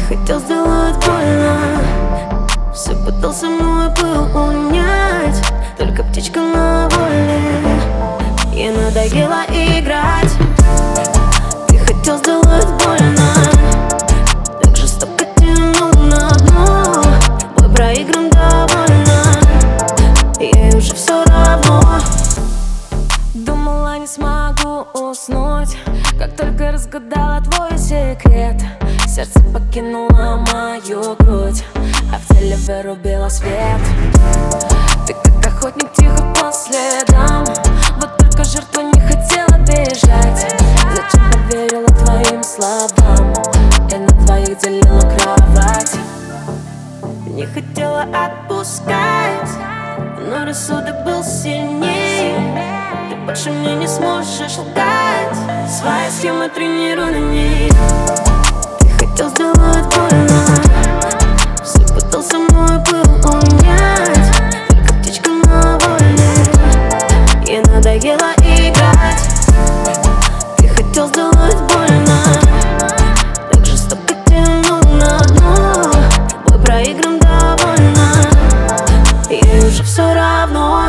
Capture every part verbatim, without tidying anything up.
хотел сделать больно, все пытался мой пыл унять, только птичка на воле, ей надоело играть. Ты хотел сделать больно, так жестоко тянул на дно, бой проигран довольно, ей уже все равно. Думала, не смогу уснуть, как только разгадала твой секрет. Сердце покинуло мою грудь, а в теле вырубило свет. Ты как охотник тихо по следам, вот только жертва не хотела бежать. Зачем поверила твоим словам, я на твоих делила кровать. Не хотела отпускать, но рассудок был сильнее. Ты больше мне не сможешь лгать, свои схемы тренируй на ней. Ты хотел сделать больно, все пытался мой пыл унять, только птичка на воле, ей надоело играть. Ты хотел сделать больно, так жестоко тянул на дно, бой проигран довольно, ей уже все равно.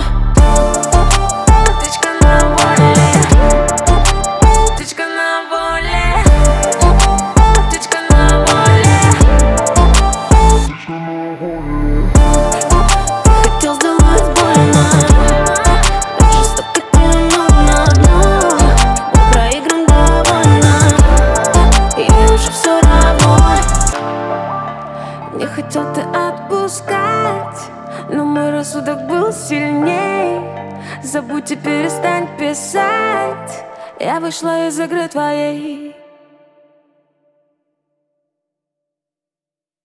Не хотел ты отпускать, но мой рассудок был сильней. Забудь и перестань писать, я вышла из игры твоей.